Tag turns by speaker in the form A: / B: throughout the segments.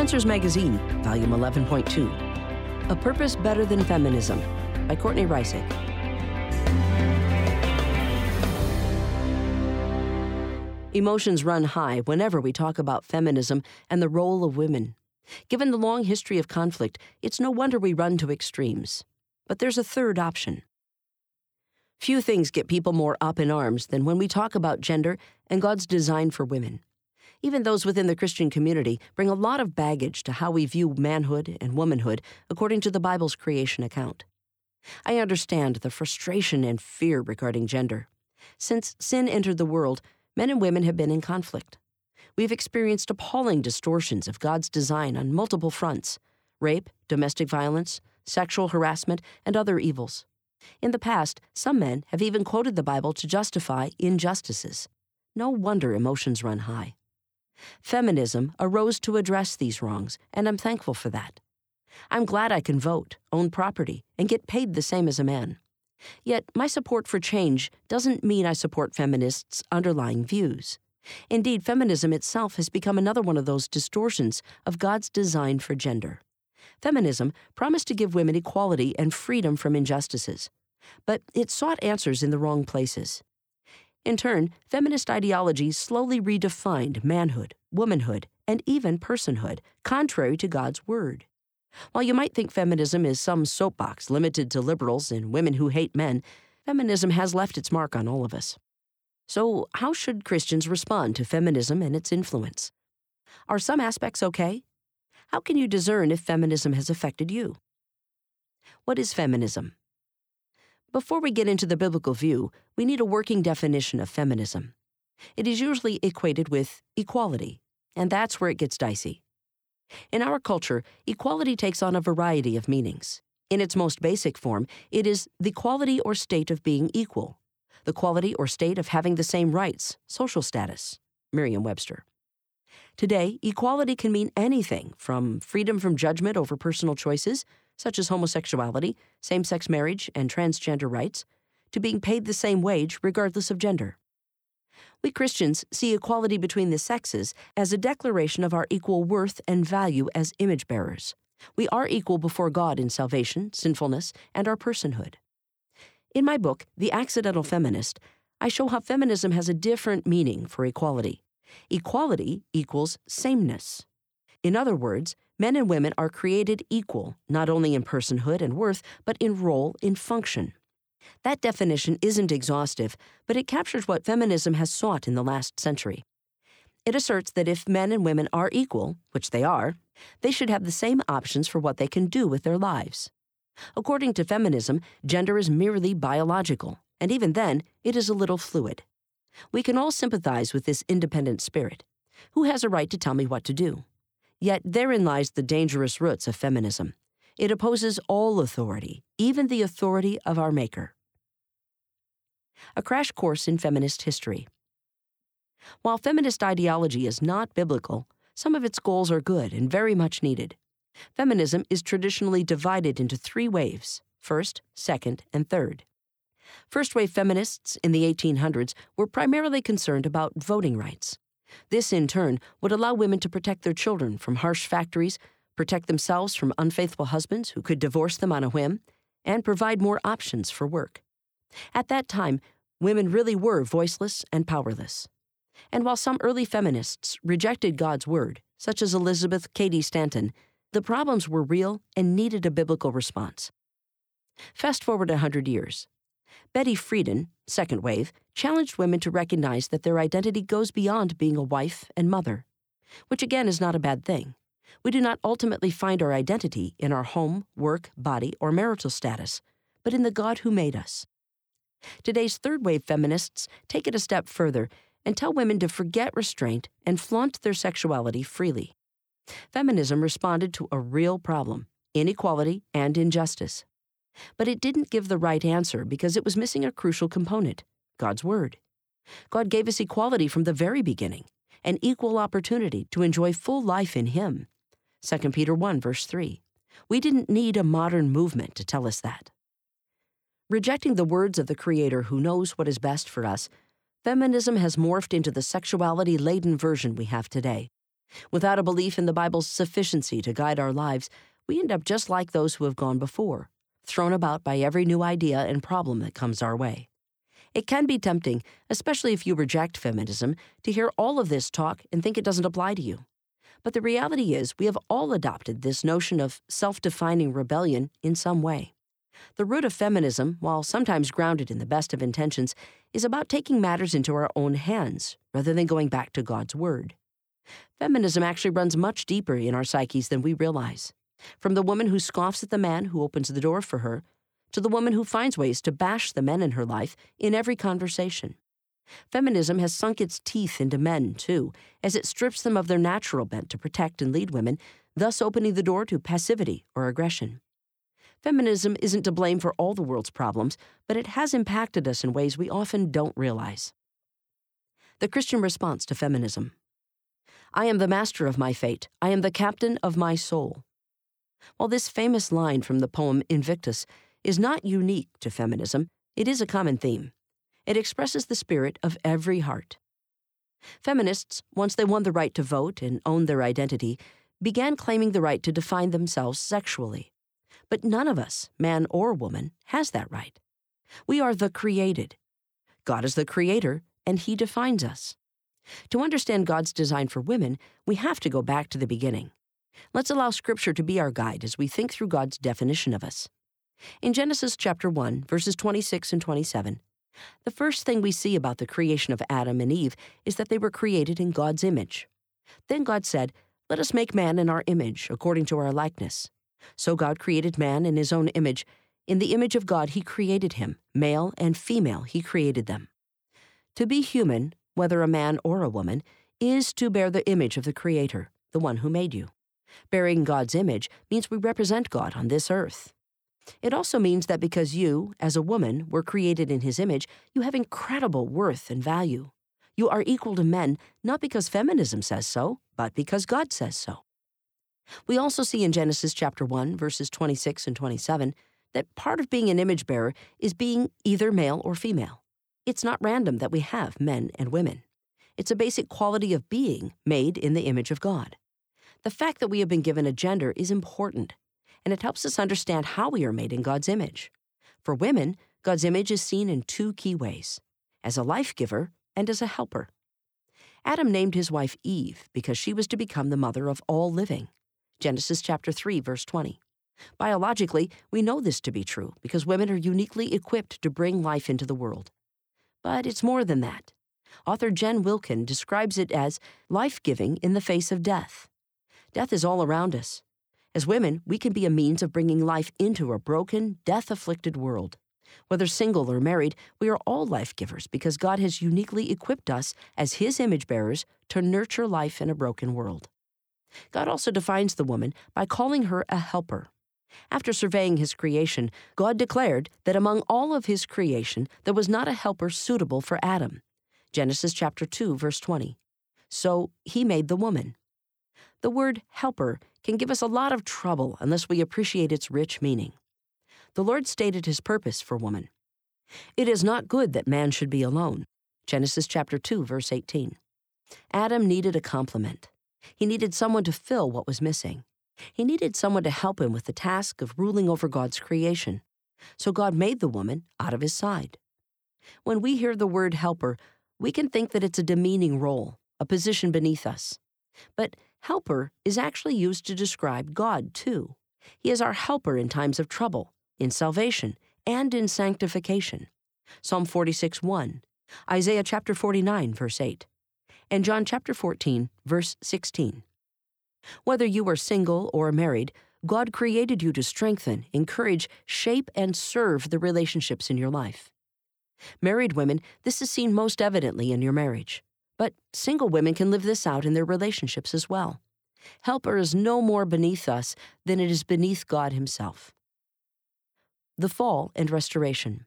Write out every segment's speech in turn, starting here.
A: Spencer's Magazine, Volume 11.2. A Purpose Better Than Feminism, by Courtney Reissig. Emotions run high whenever we talk about feminism and the role of women. Given the long history of conflict, it's no wonder we run to extremes. But there's a third option. Few things get people more up in arms than when we talk about gender and God's design for women. Even those within the Christian community bring a lot of baggage to how we view manhood and womanhood according to the Bible's creation account. I understand the frustration and fear regarding gender. Since sin entered the world, men and women have been in conflict. We've experienced appalling distortions of God's design on multiple fronts: rape, domestic violence, sexual harassment, and other evils. In the past, some men have even quoted the Bible to justify injustices. No wonder emotions run high. Feminism arose to address these wrongs, and I'm thankful for that. I'm glad I can vote, own property, and get paid the same as a man. Yet, my support for change doesn't mean I support feminists' underlying views. Indeed, feminism itself has become another one of those distortions of God's design for gender. Feminism promised to give women equality and freedom from injustices, but it sought answers in the wrong places. In turn, feminist ideology slowly redefined manhood, womanhood, and even personhood, contrary to God's word. While you might think feminism is some soapbox limited to liberals and women who hate men, feminism has left its mark on all of us. So, how should Christians respond to feminism and its influence? Are some aspects okay? How can you discern if feminism has affected you? What is feminism? Before we get into the biblical view, we need a working definition of feminism. It is usually equated with equality, and that's where it gets dicey. In our culture, equality takes on a variety of meanings. In its most basic form, it is the quality or state of being equal, the quality or state of having the same rights, social status, Merriam-Webster. Today, equality can mean anything from freedom from judgment over personal choices, such as homosexuality, same-sex marriage, and transgender rights, to being paid the same wage regardless of gender. We Christians see equality between the sexes as a declaration of our equal worth and value as image bearers. We are equal before God in salvation, sinfulness, and our personhood. In my book, The Accidental Feminist, I show how feminism has a different meaning for equality. Equality equals sameness. In other words, men and women are created equal, not only in personhood and worth, but in role, in function. That definition isn't exhaustive, but it captures what feminism has sought in the last century. It asserts that if men and women are equal, which they are, they should have the same options for what they can do with their lives. According to feminism, gender is merely biological, and even then, it is a little fluid. We can all sympathize with this independent spirit. Who has a right to tell me what to do? Yet therein lies the dangerous roots of feminism. It opposes all authority, even the authority of our Maker. A crash course in feminist history. While feminist ideology is not biblical, some of its goals are good and very much needed. Feminism is traditionally divided into three waves: first, second, and third. First-wave feminists in the 1800s were primarily concerned about voting rights. This, in turn, would allow women to protect their children from harsh factories, protect themselves from unfaithful husbands who could divorce them on a whim, and provide more options for work. At that time, women really were voiceless and powerless. And while some early feminists rejected God's word, such as Elizabeth Cady Stanton, the problems were real and needed a biblical response. Fast forward 100 years. Betty Friedan, second wave, challenged women to recognize that their identity goes beyond being a wife and mother, which again is not a bad thing. We do not ultimately find our identity in our home, work, body, or marital status, but in the God who made us. Today's third-wave feminists take it a step further and tell women to forget restraint and flaunt their sexuality freely. Feminism responded to a real problem: inequality and injustice. But it didn't give the right answer because it was missing a crucial component: God's Word. God gave us equality from the very beginning, an equal opportunity to enjoy full life in Him. 2 Peter 1, verse 3. We didn't need a modern movement to tell us that. Rejecting the words of the Creator who knows what is best for us, feminism has morphed into the sexuality-laden version we have today. Without a belief in the Bible's sufficiency to guide our lives, we end up just like those who have gone before, thrown about by every new idea and problem that comes our way. It can be tempting, especially if you reject feminism, to hear all of this talk and think it doesn't apply to you. But the reality is we have all adopted this notion of self-defining rebellion in some way. The root of feminism, while sometimes grounded in the best of intentions, is about taking matters into our own hands rather than going back to God's Word. Feminism actually runs much deeper in our psyches than we realize. From the woman who scoffs at the man who opens the door for her, to the woman who finds ways to bash the men in her life in every conversation. Feminism has sunk its teeth into men, too, as it strips them of their natural bent to protect and lead women, thus opening the door to passivity or aggression. Feminism isn't to blame for all the world's problems, but it has impacted us in ways we often don't realize. The Christian response to feminism. I am the master of my fate. I am the captain of my soul. While this famous line from the poem Invictus is not unique to feminism, it is a common theme. It expresses the spirit of every heart. Feminists, once they won the right to vote and owned their identity, began claiming the right to define themselves sexually. But none of us, man or woman, has that right. We are the created. God is the creator, and He defines us. To understand God's design for women, we have to go back to the beginning. Let's allow Scripture to be our guide as we think through God's definition of us. In Genesis chapter 1, verses 26 and 27, the first thing we see about the creation of Adam and Eve is that they were created in God's image. Then God said, "Let us make man in our image, according to our likeness." So God created man in His own image. In the image of God He created him, male and female He created them. To be human, whether a man or a woman, is to bear the image of the Creator, the one who made you. Bearing God's image means we represent God on this earth. It also means that because you, as a woman, were created in His image, you have incredible worth and value. You are equal to men, not because feminism says so, but because God says so. We also see in Genesis chapter 1, verses 26 and 27, that part of being an image bearer is being either male or female. It's not random that we have men and women. It's a basic quality of being made in the image of God. The fact that we have been given a gender is important, and it helps us understand how we are made in God's image. For women, God's image is seen in two key ways, as a life giver and as a helper. Adam named his wife Eve because she was to become the mother of all living. Genesis chapter 3, verse 20. Biologically, we know this to be true because women are uniquely equipped to bring life into the world. But it's more than that. Author Jen Wilkin describes it as life-giving in the face of death. Death is all around us. As women, we can be a means of bringing life into a broken, death-afflicted world. Whether single or married, we are all life-givers because God has uniquely equipped us as His image-bearers to nurture life in a broken world. God also defines the woman by calling her a helper. After surveying His creation, God declared that among all of His creation, there was not a helper suitable for Adam. Genesis chapter 2, verse 20. So He made the woman. The word helper can give us a lot of trouble unless we appreciate its rich meaning. The Lord stated His purpose for woman. It is not good that man should be alone. Genesis chapter 2, verse 18. Adam needed a complement. He needed someone to fill what was missing. He needed someone to help him with the task of ruling over God's creation. So God made the woman out of his side. When we hear the word helper, we can think that it's a demeaning role, a position beneath us. But helper is actually used to describe God, too. He is our helper in times of trouble, in salvation, and in sanctification. Psalm 46:1, Isaiah chapter 49, verse 8, and John chapter 14, verse 16. Whether you are single or married, God created you to strengthen, encourage, shape, and serve the relationships in your life. Married women, this is seen most evidently in your marriage. But single women can live this out in their relationships as well. Helper is no more beneath us than it is beneath God Himself. The fall and restoration.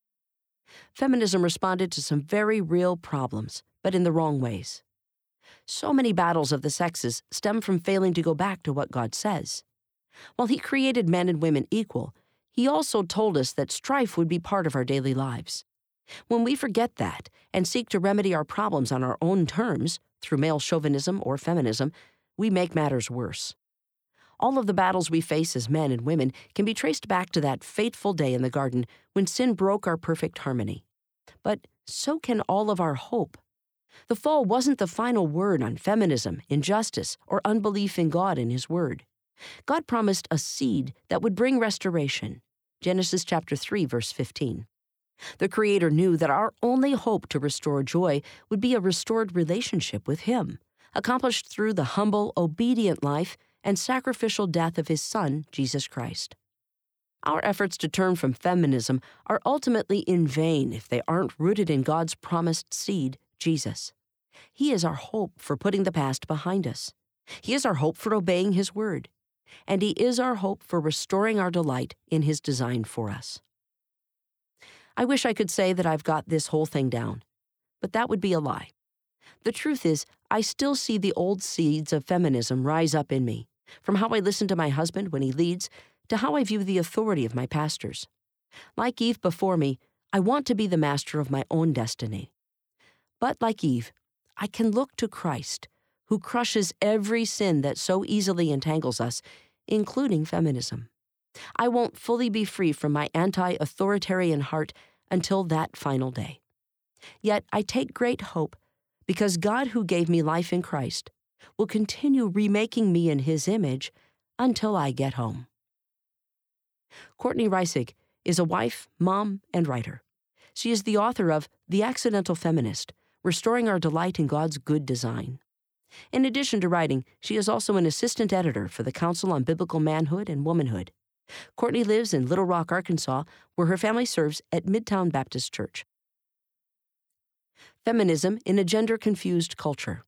A: Feminism responded to some very real problems, but in the wrong ways. So many battles of the sexes stem from failing to go back to what God says. While He created men and women equal, He also told us that strife would be part of our daily lives. When we forget that and seek to remedy our problems on our own terms, through male chauvinism or feminism, we make matters worse. All of the battles we face as men and women can be traced back to that fateful day in the garden when sin broke our perfect harmony. But so can all of our hope. The fall wasn't the final word on feminism, injustice, or unbelief in God and His Word. God promised a seed that would bring restoration. Genesis chapter 3, verse 15. The Creator knew that our only hope to restore joy would be a restored relationship with Him, accomplished through the humble, obedient life and sacrificial death of His Son, Jesus Christ. Our efforts to turn from feminism are ultimately in vain if they aren't rooted in God's promised seed, Jesus. He is our hope for putting the past behind us. He is our hope for obeying His Word. And He is our hope for restoring our delight in His design for us. I wish I could say that I've got this whole thing down, but that would be a lie. The truth is, I still see the old seeds of feminism rise up in me, from how I listen to my husband when he leads to how I view the authority of my pastors. Like Eve before me, I want to be the master of my own destiny. But like Eve, I can look to Christ, who crushes every sin that so easily entangles us, including feminism. I won't fully be free from my anti-authoritarian heart until that final day. Yet I take great hope because God, who gave me life in Christ, will continue remaking me in His image until I get home. Courtney Reissig is a wife, mom, and writer. She is the author of The Accidental Feminist, Restoring Our Delight in God's Good Design. In addition to writing, she is also an assistant editor for the Council on Biblical Manhood and Womanhood. Courtney lives in Little Rock, Arkansas, where her family serves at Midtown Baptist Church. Feminism in a gender-confused culture.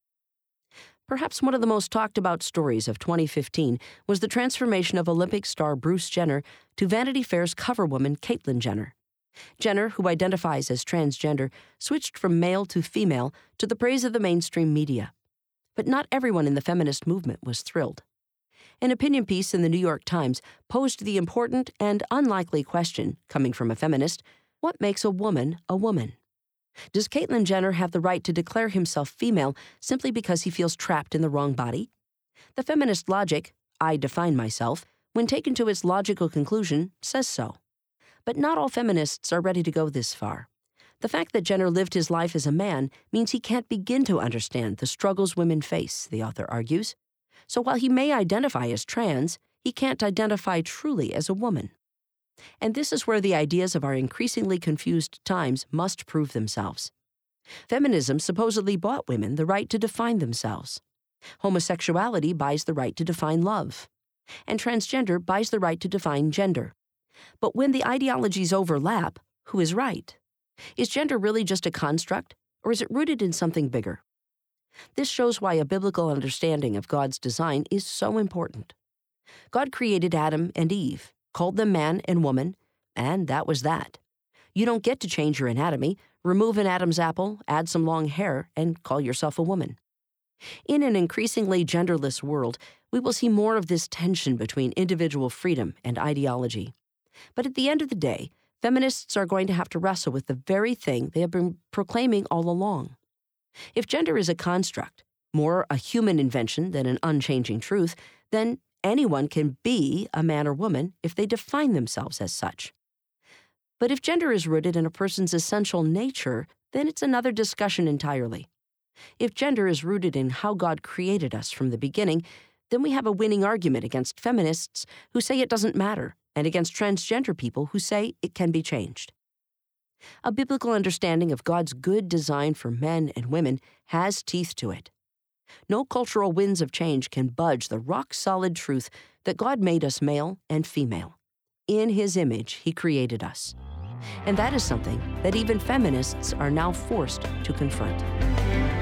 A: Perhaps one of the most talked about stories of 2015 was the transformation of Olympic star Bruce Jenner to Vanity Fair's cover woman Caitlyn Jenner. Jenner, who identifies as transgender, switched from male to female to the praise of the mainstream media. But not everyone in the feminist movement was thrilled. An opinion piece in the New York Times posed the important and unlikely question, coming from a feminist, what makes a woman a woman? Does Caitlyn Jenner have the right to declare himself female simply because he feels trapped in the wrong body? The feminist logic, I define myself, when taken to its logical conclusion, says so. But not all feminists are ready to go this far. The fact that Jenner lived his life as a man means he can't begin to understand the struggles women face, the author argues. So while he may identify as trans, he can't identify truly as a woman. And this is where the ideas of our increasingly confused times must prove themselves. Feminism supposedly bought women the right to define themselves. Homosexuality buys the right to define love. And transgender buys the right to define gender. But when the ideologies overlap, who is right? Is gender really just a construct, or is it rooted in something bigger? This shows why a biblical understanding of God's design is so important. God created Adam and Eve, called them man and woman, and that was that. You don't get to change your anatomy, remove an Adam's apple, add some long hair, and call yourself a woman. In an increasingly genderless world, we will see more of this tension between individual freedom and ideology. But at the end of the day, feminists are going to have to wrestle with the very thing they have been proclaiming all along. If gender is a construct, more a human invention than an unchanging truth, then anyone can be a man or woman if they define themselves as such. But if gender is rooted in a person's essential nature, then it's another discussion entirely. If gender is rooted in how God created us from the beginning, then we have a winning argument against feminists who say it doesn't matter, and against transgender people who say it can be changed. A biblical understanding of God's good design for men and women has teeth to it. No cultural winds of change can budge the rock-solid truth that God made us male and female. In His image, He created us. And that is something that even feminists are now forced to confront.